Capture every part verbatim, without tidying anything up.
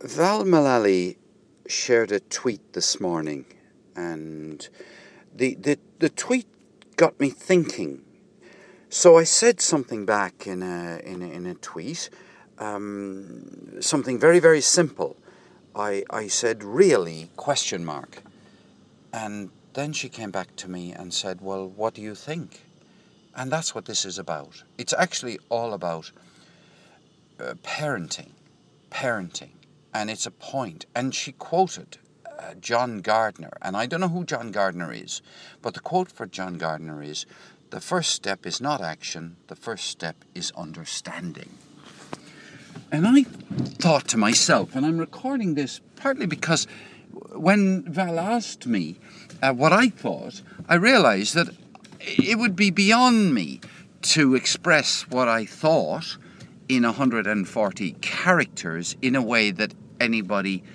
Val Mullally shared a tweet this morning, and the, the, the tweet got me thinking. So I said something back in a, in a, in a tweet, um, something very, very simple. I, I said, really, question mark. And then she came back to me and said, well, what do you think? And that's what this is about. It's actually all about uh, parenting, parenting. And it's a point. And she quoted uh, John Gardner. And I don't know who John Gardner is, but the quote for John Gardner is, the first step is not action, the first step is understanding. And I thought to myself, and I'm recording this partly because when Val asked me uh, what I thought, I realised that it would be beyond me to express what I thought in one hundred forty characters in a way that anybody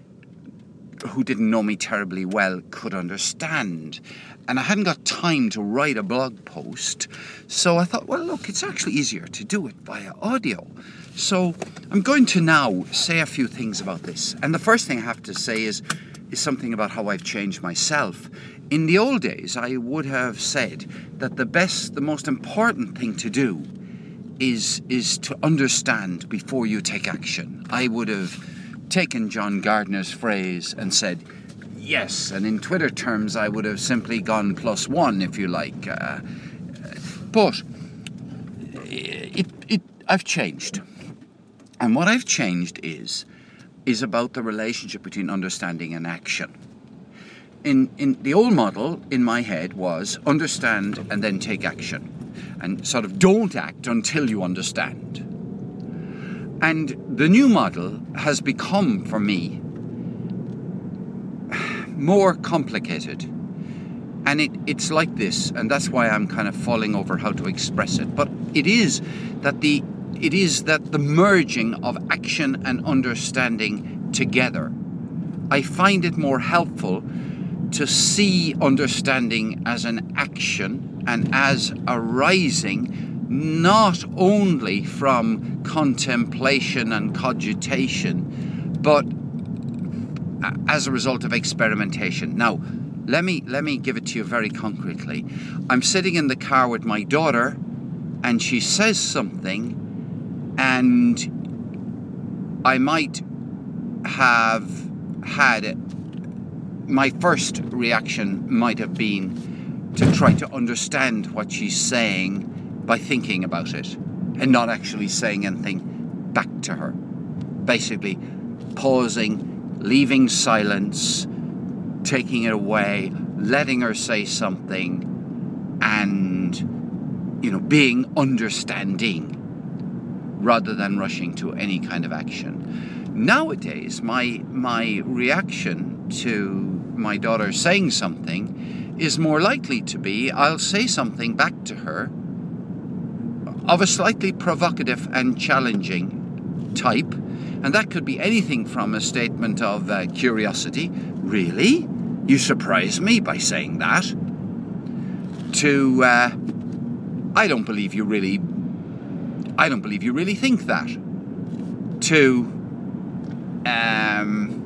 who didn't know me terribly well could understand. And I hadn't got time to write a blog post, so I thought, well, look, it's actually easier to do it via audio. So I'm going to now say a few things about this. And the first thing I have to say is, is something about how I've changed myself. In the old days, I would have said that the best, the most important thing to do is, is to understand before you take action. I would have taken John Gardner's phrase and said, yes, and in Twitter terms, I would have simply gone plus one, if you like. Uh, but it, it, I've changed. And what I've changed is, is about the relationship between understanding and action. In, in the old model, in my head, was understand and then take action. And sort of don't act until you understand. And the new model has become, for me, more complicated. And it, it's like this, and that's why I'm kind of falling over how to express it. But it is that the it is that the merging of action and understanding together. I find it more helpful to see understanding as an action and as arising not only from contemplation and cogitation, but as a result of experimentation. Now, let me let me give it to you very concretely. I'm sitting in the car with my daughter, and she says something, and I might have had, my first reaction might have been to try to understand what she's saying by thinking about it and not actually saying anything back to her. Basically, pausing, leaving silence, taking it away, letting her say something, and, you know, being understanding rather than rushing to any kind of action. Nowadays, my my reaction to my daughter saying something is more likely to be, I'll say something back to her of a slightly provocative and challenging type. And that could be anything from a statement of uh, curiosity, really? You surprise me by saying that? To, uh, I don't believe you really, I don't believe you really think that. To, um,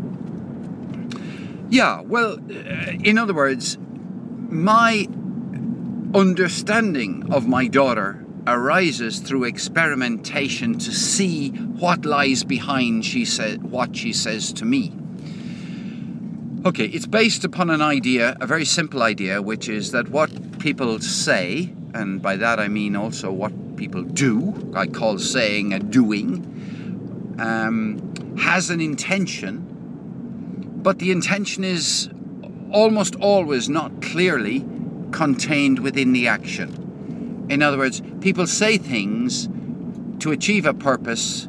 yeah, well, uh, in other words, my understanding of my daughter arises through experimentation to see what lies behind she said what she says to me. Okay, it's based upon an idea, a very simple idea, which is that what people say, and by that I mean also what people do, I call saying a doing, um, has an intention, but the intention is almost always not clearly contained within the action. In other words, people say things to achieve a purpose,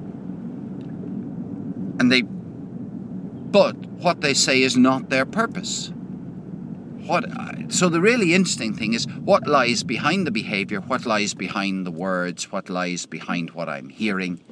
and they, but what they say is not their purpose. What? So the really interesting thing is what lies behind the behavior, what lies behind the words, what lies behind what I'm hearing.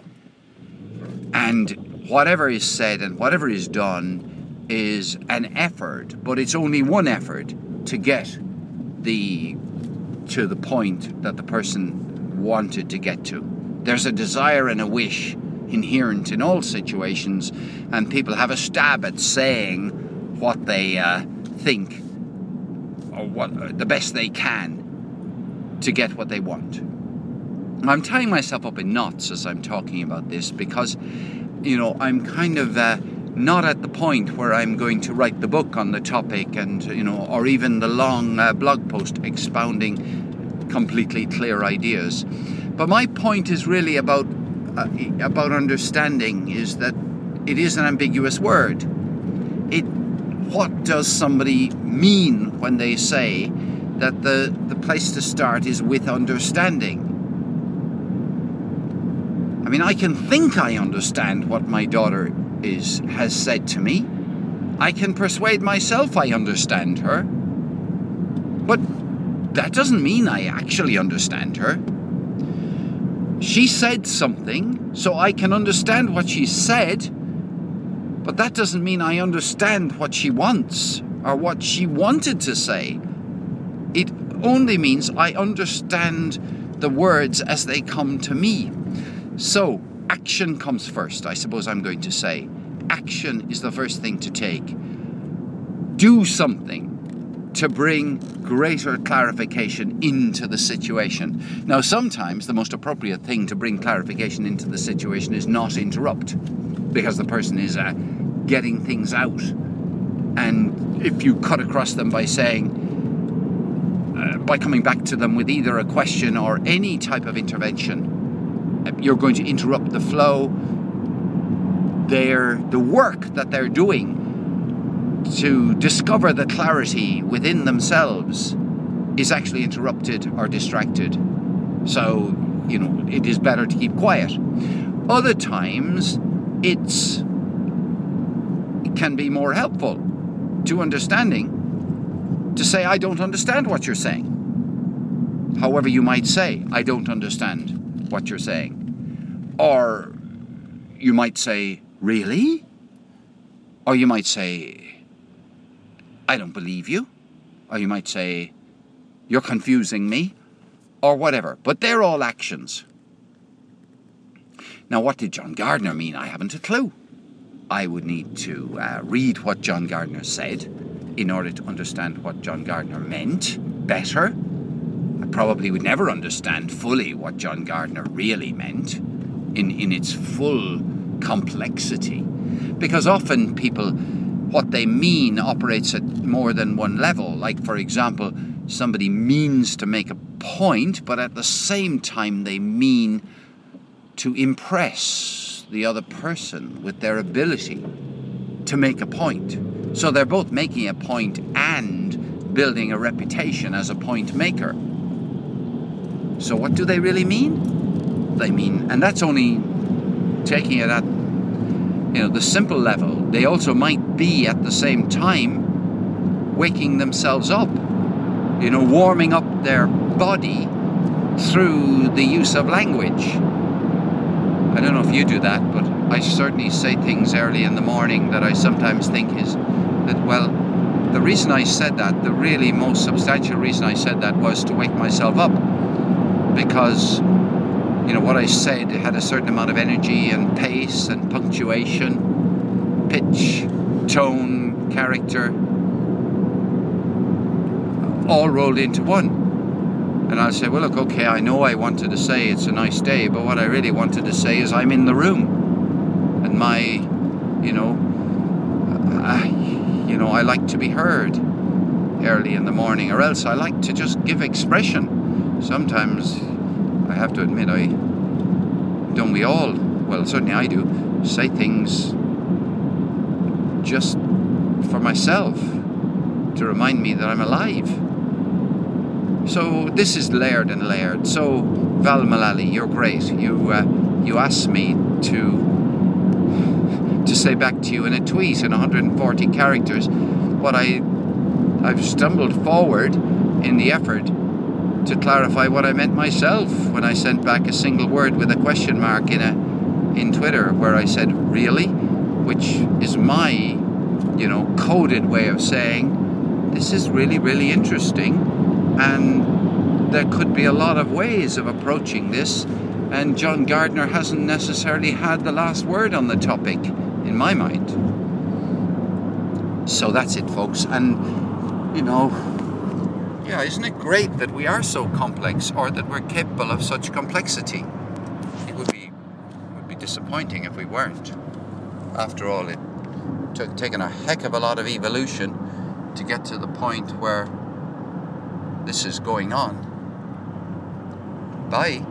And whatever is said and whatever is done is an effort, but it's only one effort to get the to the point that the person wanted to get to. There's a desire and a wish inherent in all situations, and people have a stab at saying what they uh, think or what uh, the best they can to get what they want. I'm tying myself up in knots as I'm talking about this because, you know, I'm kind of uh, not at the point where I'm going to write the book on the topic and, you know, or even the long uh, blog post expounding completely clear ideas. But my point is really about uh, about understanding is that it is an ambiguous word. It, what does somebody mean when they say that the, the place to start is with understanding? I mean, I can think I understand what my daughter is has said to me. I can persuade myself I understand her. But that doesn't mean I actually understand her. She said something, so I can understand what she said, but that doesn't mean I understand what she wants or what she wanted to say. It only means I understand the words as they come to me. So, action comes first, I suppose I'm going to say. Action is the first thing to take. Do something to bring greater clarification into the situation. Now, sometimes the most appropriate thing to bring clarification into the situation is not interrupt, because the person is uh, getting things out. And if you cut across them by saying, uh, by coming back to them with either a question or any type of intervention, you're going to interrupt the flow. They're, the work that they're doing to discover the clarity within themselves is actually interrupted or distracted. So, you know, it is better to keep quiet. Other times, it's, it can be more helpful to understanding to say, I don't understand what you're saying. However you might say, I don't understand what you're saying. Or you might say, really? Or you might say, I don't believe you. Or you might say, you're confusing me. Or whatever. But they're all actions. Now, what did John Gardner mean? I haven't a clue. I would need to uh, read what John Gardner said in order to understand what John Gardner meant better. I probably would never understand fully what John Gardner really meant in, in its full complexity. Because often people, what they mean operates at more than one level. Like, for example, somebody means to make a point, but at the same time they mean to impress the other person with their ability to make a point. So they're both making a point and building a reputation as a point maker. So what do they really mean? They mean, and that's only taking it at, you know, the simple level. They also might be at the same time waking themselves up, you know, warming up their body through the use of language. I don't know if you do that, but I certainly say things early in the morning that I sometimes think is that, well, the reason I said that, the really most substantial reason I said that was to wake myself up. Because, you know, what I said had a certain amount of energy and pace and punctuation, pitch, tone, character, all rolled into one. And I'll say, well, look, okay, I know I wanted to say it's a nice day, but what I really wanted to say is I'm in the room. And my, you know, I, you know, I like to be heard early in the morning, or else I like to just give expression. Sometimes, I have to admit, I, don't we all, well, certainly I do, say things just for myself, to remind me that I'm alive. So this is layered and layered. So Val Mullally, you're great. You uh, you asked me to to say back to you in a tweet in one hundred forty characters what I I've stumbled forward in the effort to clarify what I meant myself when I sent back a single word with a question mark in a in Twitter where I said really, which is my, you know, coded way of saying this is really, really interesting. And there could be a lot of ways of approaching this, and John Gardner hasn't necessarily had the last word on the topic, in my mind. So that's it, folks. And, you know, yeah, isn't it great that we are so complex, or that we're capable of such complexity? It would be, it would be disappointing if we weren't. After all, it took taken a heck of a lot of evolution to get to the point where this is going on. Bye.